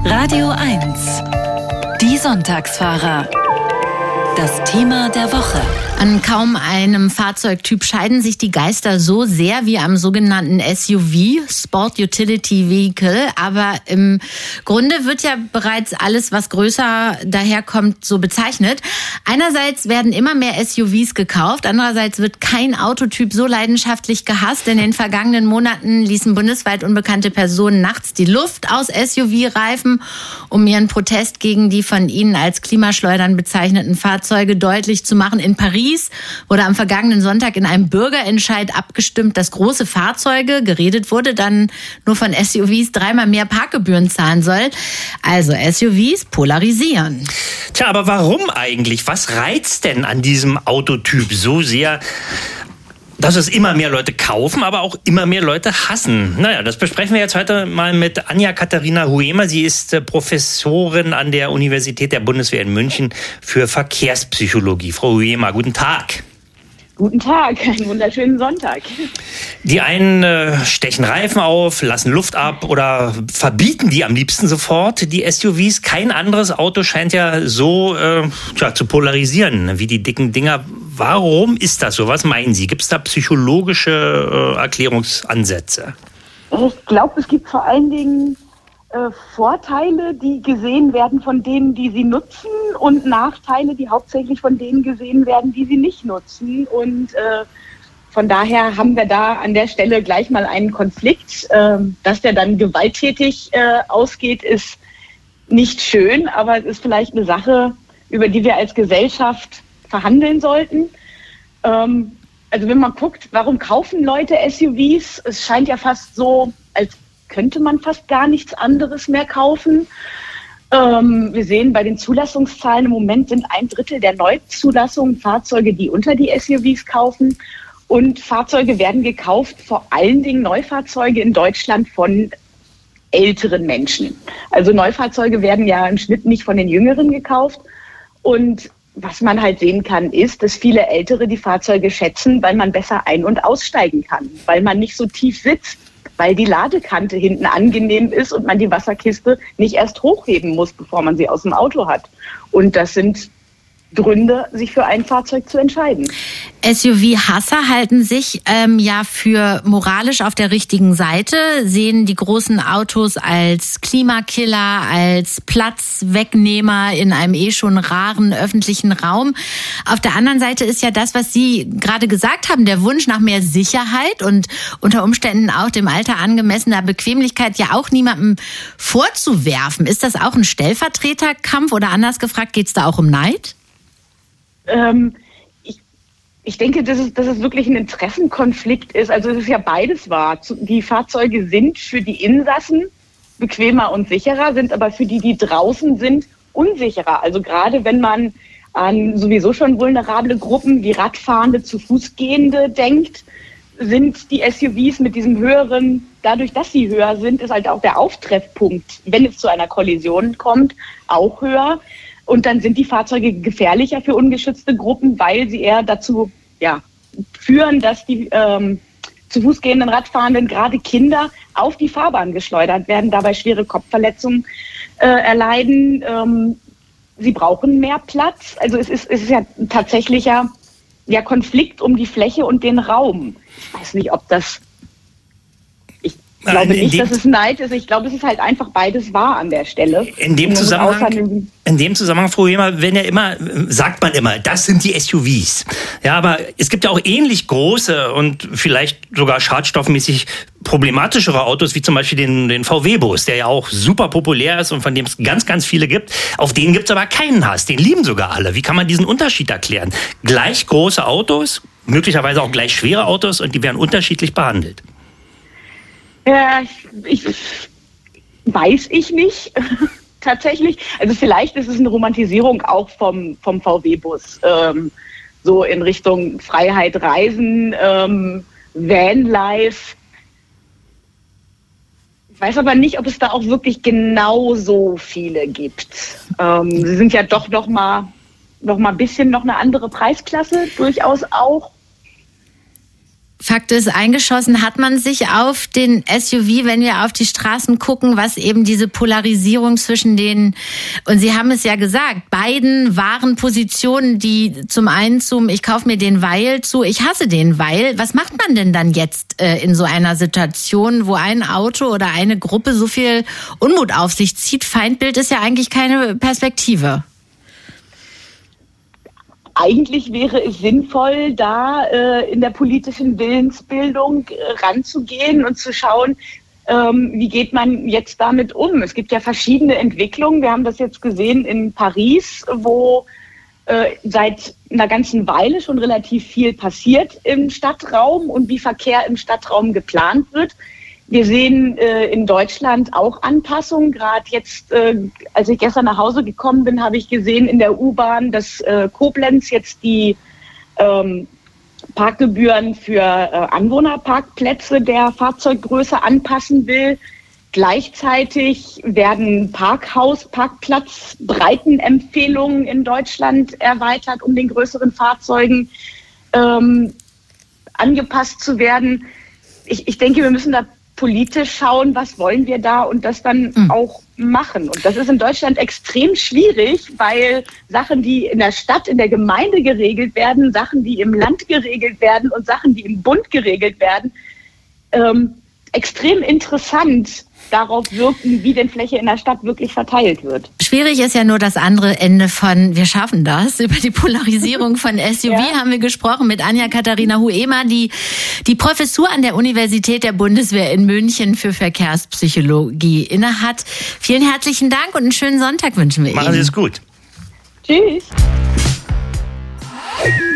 Radio 1. Die Sonntagsfahrer. Das Thema der Woche. An kaum einem Fahrzeugtyp scheiden sich die Geister so sehr wie am sogenannten SUV, Sport Utility Vehicle. Aber im Grunde wird ja bereits alles, was größer daherkommt, so bezeichnet. Einerseits werden immer mehr SUVs gekauft, andererseits wird kein Autotyp so leidenschaftlich gehasst. In den vergangenen Monaten ließen bundesweit unbekannte Personen nachts die Luft aus SUV-Reifen, um ihren Protest gegen die von ihnen als Klimaschleudern bezeichneten Fahrzeuge deutlich zu machen. In Paris wurde am vergangenen Sonntag in einem Bürgerentscheid abgestimmt, dass große Fahrzeuge, geredet wurde dann nur von SUVs, 3-mal mehr Parkgebühren zahlen soll. Also SUVs polarisieren. Tja, aber warum eigentlich? Was reizt denn an diesem Autotyp so sehr, dass es immer mehr Leute kaufen, aber auch immer mehr Leute hassen? Naja, das besprechen wir jetzt heute mal mit Anja-Katharina Huemer. Sie ist Professorin an der Universität der Bundeswehr in München für Verkehrspsychologie. Frau Huemer, guten Tag. Guten Tag, einen wunderschönen Sonntag. Die einen stechen Reifen auf, lassen Luft ab oder verbieten die am liebsten sofort, die SUVs. Kein anderes Auto scheint ja so zu polarisieren wie die dicken Dinger. Warum ist das so? Was meinen Sie? Gibt es da psychologische Erklärungsansätze? Ich glaube, es gibt vor allen Dingen Vorteile, die gesehen werden von denen, die sie nutzen, und Nachteile, die hauptsächlich von denen gesehen werden, die sie nicht nutzen. Und von daher haben wir da an der Stelle gleich mal einen Konflikt. Dass der dann gewalttätig ausgeht, ist nicht schön, aber es ist vielleicht eine Sache, über die wir als Gesellschaft verhandeln sollten. Also wenn man guckt, warum kaufen Leute SUVs? Es scheint ja fast so, als könnte man fast gar nichts anderes mehr kaufen. Wir sehen bei den Zulassungszahlen im Moment sind 1/3 der Neuzulassungen Fahrzeuge, die unter die SUVs kaufen. Und Fahrzeuge werden gekauft, vor allen Dingen Neufahrzeuge in Deutschland von älteren Menschen. Also Neufahrzeuge werden ja im Schnitt nicht von den Jüngeren gekauft. Und was man halt sehen kann, ist, dass viele Ältere die Fahrzeuge schätzen, weil man besser ein- und aussteigen kann, weil man nicht so tief sitzt, weil die Ladekante hinten angenehm ist und man die Wasserkiste nicht erst hochheben muss, bevor man sie aus dem Auto hat. Und das sind Gründe, sich für ein Fahrzeug zu entscheiden. SUV-Hasser halten sich ja für moralisch auf der richtigen Seite, sehen die großen Autos als Klimakiller, als Platzwegnehmer in einem schon raren öffentlichen Raum. Auf der anderen Seite ist ja das, was Sie gerade gesagt haben, der Wunsch nach mehr Sicherheit und unter Umständen auch dem Alter angemessener Bequemlichkeit ja auch niemandem vorzuwerfen. Ist das auch ein Stellvertreterkampf oder anders gefragt, geht es da auch um Neid? Ich denke, dass es wirklich ein Interessenkonflikt ist. Also es ist ja beides wahr. Die Fahrzeuge sind für die Insassen bequemer und sicherer, sind aber für die draußen sind, unsicherer. Also gerade wenn man an sowieso schon vulnerable Gruppen wie Radfahrende, zu Fußgehende denkt, sind die SUVs mit diesem höheren, dadurch, dass sie höher sind, ist halt auch der Auftreffpunkt, wenn es zu einer Kollision kommt, auch höher. Und dann sind die Fahrzeuge gefährlicher für ungeschützte Gruppen, weil sie eher dazu führen, dass die zu Fuß gehenden Radfahrenden, gerade Kinder, auf die Fahrbahn geschleudert werden, dabei schwere Kopfverletzungen erleiden. Sie brauchen mehr Platz. Also es ist ja ein tatsächlicher Konflikt um die Fläche und den Raum. Ich weiß nicht, ob das... Ich glaube nicht, dass es Neid ist. Ich glaube, es ist halt einfach beides wahr an der Stelle. In dem Zusammenhang, Frau Huemer, sagt man immer, das sind die SUVs. Ja, aber es gibt ja auch ähnlich große und vielleicht sogar schadstoffmäßig problematischere Autos, wie zum Beispiel den VW-Bus, der ja auch super populär ist und von dem es ganz, ganz viele gibt. Auf den gibt es aber keinen Hass. Den lieben sogar alle. Wie kann man diesen Unterschied erklären? Gleich große Autos, möglicherweise auch gleich schwere Autos, und die werden unterschiedlich behandelt. Weiß ich nicht, tatsächlich. Also vielleicht ist es eine Romantisierung auch vom VW-Bus, so in Richtung Freiheit, Reisen, Vanlife. Ich weiß aber nicht, ob es da auch wirklich genau so viele gibt. Sie sind ja doch noch mal ein bisschen noch eine andere Preisklasse, durchaus auch. Fakt ist, eingeschossen hat man sich auf den SUV, wenn wir auf die Straßen gucken, was eben diese Polarisierung zwischen den, und Sie haben es ja gesagt, beiden wahren Positionen, die zum einen ich kaufe mir den weil zu, ich hasse den weil. Was macht man denn dann jetzt in so einer Situation, wo ein Auto oder eine Gruppe so viel Unmut auf sich zieht? Feindbild ist ja eigentlich keine Perspektive. Eigentlich wäre es sinnvoll, da in der politischen Willensbildung ranzugehen und zu schauen, wie geht man jetzt damit um. Es gibt ja verschiedene Entwicklungen. Wir haben das jetzt gesehen in Paris, wo seit einer ganzen Weile schon relativ viel passiert im Stadtraum und wie Verkehr im Stadtraum geplant wird. Wir sehen in Deutschland auch Anpassungen. Gerade jetzt, als ich gestern nach Hause gekommen bin, habe ich gesehen in der U-Bahn, dass Koblenz jetzt die Parkgebühren für Anwohnerparkplätze der Fahrzeuggröße anpassen will. Gleichzeitig werden Parkplatzbreitenempfehlungen in Deutschland erweitert, um den größeren Fahrzeugen angepasst zu werden. Ich denke, wir müssen da politisch schauen, was wollen wir da und das dann auch machen. Und das ist in Deutschland extrem schwierig, weil Sachen, die in der Stadt, in der Gemeinde geregelt werden, Sachen, die im Land geregelt werden und Sachen, die im Bund geregelt werden, extrem interessant darauf wirken, wie denn Fläche in der Stadt wirklich verteilt wird. Schwierig ist ja nur das andere Ende von wir schaffen das. Über die Polarisierung von SUV haben wir gesprochen mit Anja-Katharina Huema, die Professur an der Universität der Bundeswehr in München für Verkehrspsychologie innehat. Vielen herzlichen Dank und einen schönen Sonntag wünschen wir Ihnen. Machen Sie es gut. Tschüss.